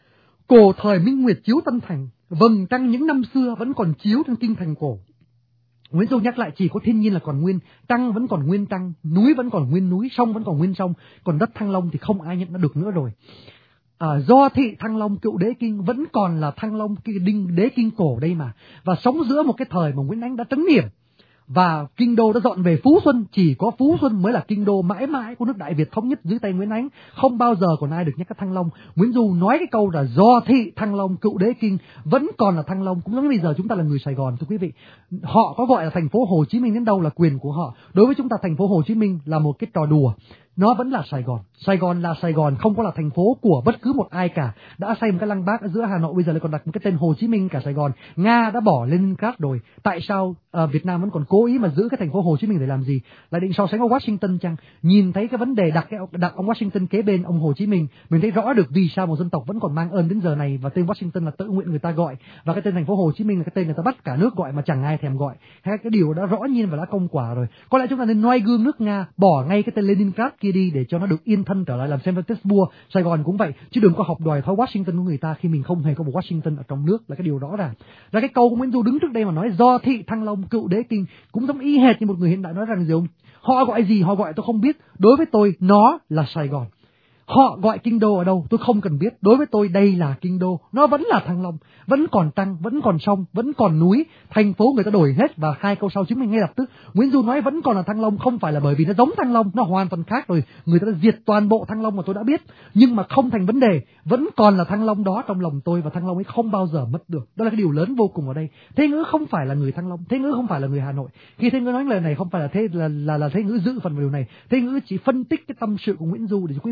cổ thời minh nguyệt chiếu tân thành, vầng trăng những năm xưa vẫn còn chiếu trên kinh thành cổ. Nguyễn Du nhắc lại chỉ có thiên nhiên là còn nguyên, trăng vẫn còn nguyên trăng, núi vẫn còn nguyên núi, sông vẫn còn nguyên sông, còn đất Thăng Long thì không ai nhận nó được nữa rồi. À, do thị Thăng Long cựu đế kinh vẫn còn là Thăng Long đinh đế kinh cổ đây mà, và sống giữa một cái thời mà Nguyễn Ánh đã trấn yểm và kinh đô đã dọn về Phú Xuân, chỉ có Phú Xuân mới là kinh đô mãi mãi của nước Đại Việt thống nhất dưới tay Nguyễn Ánh, không bao giờ còn ai được nhắc cái Thăng Long. Nguyễn Du nói cái câu là do thị Thăng Long cựu đế kinh vẫn còn là Thăng Long, cũng giống như bây giờ chúng ta là người Sài Gòn thưa quý vị. Họ có gọi là thành phố Hồ Chí Minh đến đâu là quyền của họ, đối với chúng ta thành phố Hồ Chí Minh là một cái trò đùa. Nó vẫn là Sài Gòn. Sài Gòn là Sài Gòn, không có là thành phố của bất cứ một ai cả. Đã xây một cái Lăng Bác ở giữa Hà Nội, bây giờ lại còn đặt một cái tên Hồ Chí Minh cả Sài Gòn. Nga đã bỏ Leningrad rồi. Tại sao uh, Việt Nam vẫn còn cố ý mà giữ cái thành phố Hồ Chí Minh để làm gì? Là định so sánh với Washington chăng? Nhìn thấy cái vấn đề đặt cái đặt ông Washington kế bên ông Hồ Chí Minh, mình thấy rõ được vì sao một dân tộc vẫn còn mang ơn đến giờ này, và tên Washington là tự nguyện người ta gọi, và cái tên thành phố Hồ Chí Minh là cái tên người ta bắt cả nước gọi mà chẳng ai thèm gọi. Hay cái điều đã rõ nhiên và đã công quả rồi. Có lẽ chúng ta nên noi gương nước Nga, bỏ ngay cái tên Leningrad kia đi để cho nó được yên thân trở lại làm Saint Petersburg. Sài Gòn cũng vậy, chứ đừng có học đòi thói Washington của người ta khi mình không hề có một Washington ở trong nước, là cái điều rõ ràng. Ra cái câu của Nguyễn Du đứng trước đây mà nói do thị Thăng Long cựu đế kinh cũng giống y hệt như một người hiện đại nói rằng gì không? Họ gọi gì họ gọi tôi không biết, đối với tôi nó là Sài Gòn. Họ gọi kinh đô ở đâu tôi không cần biết, đối với tôi đây là kinh đô, nó vẫn là Thăng Long, vẫn còn trăng, vẫn còn sông, vẫn còn núi, thành phố người ta đổi hết. Và hai câu sau chứng minh ngay lập tức Nguyễn Du nói vẫn còn là Thăng Long không phải là bởi vì nó giống Thăng Long, nó hoàn toàn khác rồi, người ta đã diệt toàn bộ Thăng Long mà tôi đã biết, nhưng mà không thành vấn đề, vẫn còn là Thăng Long đó trong lòng tôi, và Thăng Long ấy không bao giờ mất được. Đó là cái điều lớn vô cùng ở đây. Thế Ngữ không phải là người Thăng Long, Thế Ngữ không phải là người Hà Nội. Khi Thế Ngữ nói lời này không phải là thế là là, là Thế Ngữ giữ phần vào điều này, Thế Ngữ chỉ phân tích cái tâm sự của Nguyễn Du để cho quý vị hiểu được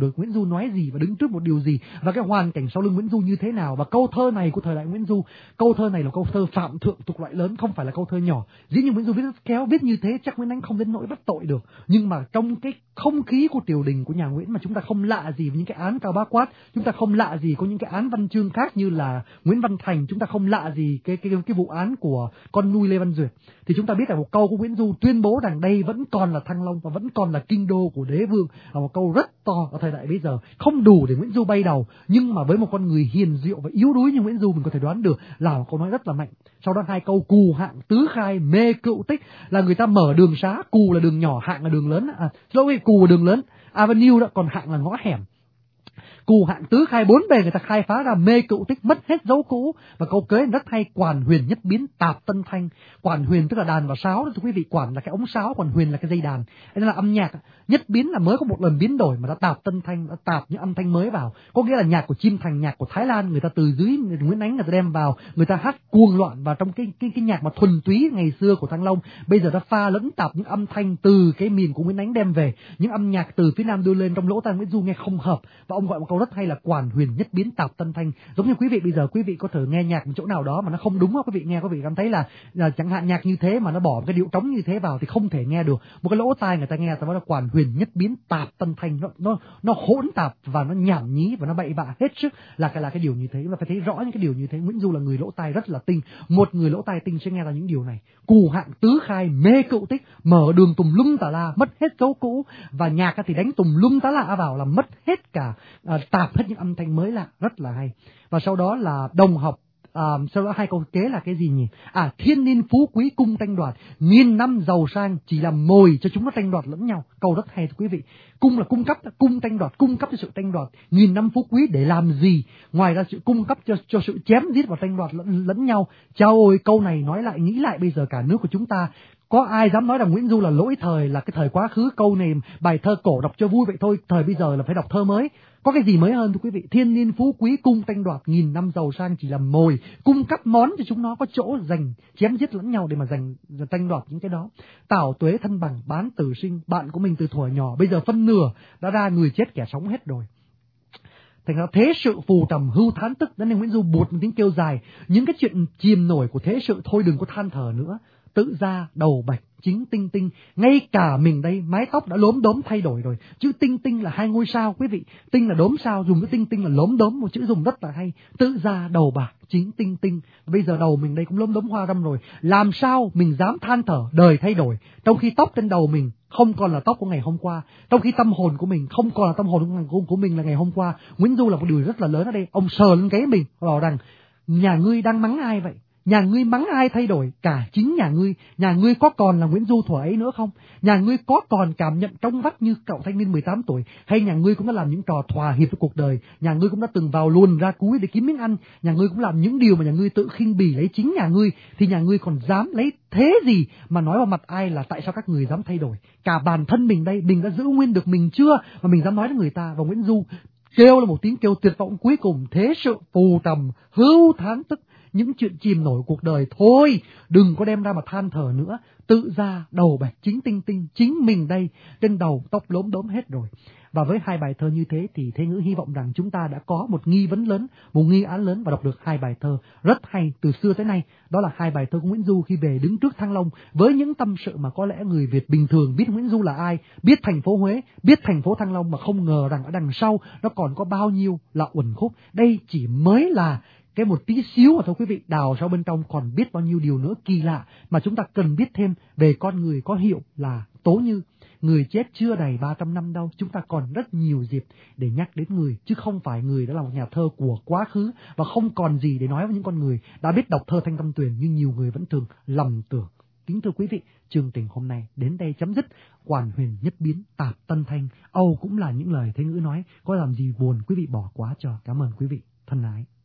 được Nguyễn Du nói gì và đứng trước một điều gì, và cái hoàn cảnh sau lưng Nguyễn Du như thế nào. Và câu thơ này của thời đại Nguyễn Du, câu thơ này là câu thơ phạm thượng thuộc loại lớn, không phải là câu thơ nhỏ. Dĩ nhiên Nguyễn Du viết rất khéo, viết như thế chắc Nguyễn Ánh không đến nỗi bắt tội được, nhưng mà trong cái không khí của triều đình của nhà Nguyễn mà chúng ta không lạ gì với những cái án Cao Bá Quát, chúng ta không lạ gì có những cái án văn chương khác như là Nguyễn Văn Thành, chúng ta không lạ gì cái cái cái vụ án của con nuôi Lê Văn Duyệt, thì chúng ta biết là một câu của Nguyễn Du tuyên bố rằng đây vẫn còn là Thăng Long và vẫn còn là kinh đô của đế vương, là một câu rất to ở thời đại bây giờ, không đủ để Nguyễn Du bay đầu, nhưng mà với một con người hiền diệu và yếu đuối như Nguyễn Du mình có thể đoán được là một câu nói rất là mạnh. Sau đó hai câu cù hạng tứ khai mê cựu tích, là người ta mở đường xá, cù là đường nhỏ, hạng là đường lớn, à lỗi cù là đường lớn avenue đó, còn hạng là ngõ hẻm. Cù hạng tứ khai bốn bề, người ta khai phá ra mê cựu tích, mất hết dấu cũ. Và câu kế rất hay, quản huyền nhất biến tạp tân thanh. Quản huyền tức là đàn và sáo đó thưa quý vị, quản là cái ống sáo, còn huyền là cái dây đàn. Đây là âm nhạc. Nhất biến là mới có một lần biến đổi mà đã tạp tân thanh, đã tạp những âm thanh mới vào. Có nghĩa là nhạc của Chim Thành, nhạc của Thái Lan, người ta từ dưới Nguyễn Ánh người ta đem vào, người ta hát cuồng loạn vào trong cái cái cái nhạc mà thuần túy ngày xưa của Thăng Long. Bây giờ đã pha lẫn tạp những âm thanh từ cái miền của Nguyễn Ánh đem về, những âm nhạc từ phía Nam đưa lên, trong lỗ tai Nguyễn Du nghe không hợp. Và ông gọi một câu rất hay là quản huyền nhất biến tạp tân thanh. Giống như quý vị bây giờ quý vị có thể nghe nhạc một chỗ nào đó mà nó không đúng, quý vị nghe quý vị cảm thấy là, là chẳng hạn nhạc như thế mà nó bỏ một cái điệu trống như thế vào thì không thể nghe được. Một cái lỗ tai người ta nghe ta nói là quản huyền nhất biến tạp tân thanh, nó nó nó hỗn tạp và nó nhảm nhí và nó bậy bạ hết sức, là cái là cái điều như thế. Và phải thấy rõ những cái điều như thế. Nguyễn Du là người lỗ tai rất là tinh, một người lỗ tai tinh sẽ nghe ra những điều này. Cù hạng tứ khai mê cựu tích, mở đường tùm lum tà la, mất hết dấu cũ, và nhạc thì đánh tùm lum tá lạ vào, là mất hết cả, à, tạp hết những âm thanh mới lạ, rất là hay. Và sau đó là đồng học, à, sau đó hai câu kế là cái gì nhỉ? À, thiên niên phú quý cung tranh đoạt, nghìn năm giàu sang chỉ làm mồi cho chúng nó tranh đoạt lẫn nhau. Câu rất hay thưa quý vị. Cung là cung cấp, cung tranh đoạt, cung cấp cho sự tranh đoạt. Nghìn năm phú quý để làm gì? Ngoài ra sự cung cấp cho cho sự chém giết và tranh đoạt lẫn, lẫn nhau. Chao ôi, câu này nói lại nghĩ lại bây giờ cả nước của chúng ta, có ai dám nói rằng Nguyễn Du là lỗi thời, là cái thời quá khứ? Câu này bài thơ cổ đọc cho vui vậy thôi, thời bây giờ là phải đọc thơ mới. Có cái gì mới hơn thưa quý vị? Thiên niên phú quý cung tranh đoạt, nghìn năm giàu sang chỉ làm mồi, cung cấp món cho chúng nó có chỗ dành chém giết lẫn nhau để mà giành tranh đoạt những cái đó. Tảo tuế thân bằng bán tử sinh, bạn của mình từ thuở nhỏ bây giờ phân nửa đã ra người chết kẻ sống hết rồi. Thành ra thế sự phù trầm hưu thán tức, nên Nguyễn Du buột một tiếng kêu dài. Những cái chuyện chìm nổi của thế sự thôi đừng có than thở nữa. Tự ra đầu bạch chính tinh tinh, ngay cả mình đây mái tóc đã lốm đốm thay đổi rồi. Chữ tinh tinh là hai ngôi sao quý vị, tinh là đốm sao, dùng cái tinh tinh là lốm đốm, một chữ dùng rất là hay. Tự ra đầu bạc chính tinh tinh, bây giờ đầu mình đây cũng lốm đốm hoa râm rồi. Làm sao mình dám than thở đời thay đổi, trong khi tóc trên đầu mình không còn là tóc của ngày hôm qua, trong khi tâm hồn của mình không còn là tâm hồn của, của mình là ngày hôm qua. Nguyễn Du là một điều rất là lớn ở đây. Ông sờ lên gáy mình bảo rằng nhà ngươi đang mắng ai vậy? Nhà ngươi mắng ai thay đổi? Cả chính nhà ngươi. Nhà ngươi có còn là Nguyễn Du thuở ấy nữa không? Nhà ngươi có còn cảm nhận trong vắt như cậu thanh niên mười tám tuổi? Hay nhà ngươi cũng đã làm những trò thỏa hiệp với cuộc đời? Nhà ngươi cũng đã từng vào luồn ra cúi để kiếm miếng ăn? Nhà ngươi cũng làm những điều mà nhà ngươi tự khinh bỉ lấy chính nhà ngươi? Thì nhà ngươi còn dám lấy thế gì mà nói vào mặt ai là tại sao các người dám thay đổi? Cả bản thân mình đây, mình đã giữ nguyên được mình chưa mà mình dám nói với người ta? Và Nguyễn Du kêu là một tiếng kêu tuyệt vọng cuối cùng. Thế sự phù trầm hưu thán tức, những chuyện chìm nổi cuộc đời thôi, đừng có đem ra mà than thở nữa. Tự ra đầu bạch chính tinh tinh, chính mình đây, trên đầu tóc lốm đốm hết rồi. Và với hai bài thơ như thế thì Thế Ngữ hy vọng rằng chúng ta đã có một nghi vấn lớn, một nghi án lớn và đọc được hai bài thơ rất hay từ xưa tới nay. Đó là hai bài thơ của Nguyễn Du khi về đứng trước Thăng Long với những tâm sự mà có lẽ người Việt bình thường biết Nguyễn Du là ai, biết thành phố Huế, biết thành phố Thăng Long, mà không ngờ rằng ở đằng sau nó còn có bao nhiêu là uẩn khúc. Đây chỉ mới là cái một tí xíu mà thôi quý vị, đào sâu bên trong còn biết bao nhiêu điều nữa kỳ lạ mà chúng ta cần biết thêm về con người có hiệu là Tố Như. Người chết chưa đầy ba trăm năm đâu, chúng ta còn rất nhiều dịp để nhắc đến người, chứ không phải người đã là một nhà thơ của quá khứ và không còn gì để nói với những con người đã biết đọc thơ Thanh Tâm Tuyền nhưng nhiều người vẫn thường lầm tưởng. Kính thưa quý vị, chương trình hôm nay đến đây chấm dứt. Quản huyền nhất biến tạp tân thanh, âu cũng là những lời Thế Ngữ nói, có làm gì buồn quý vị bỏ quá cho. Cảm ơn quý vị thân ái.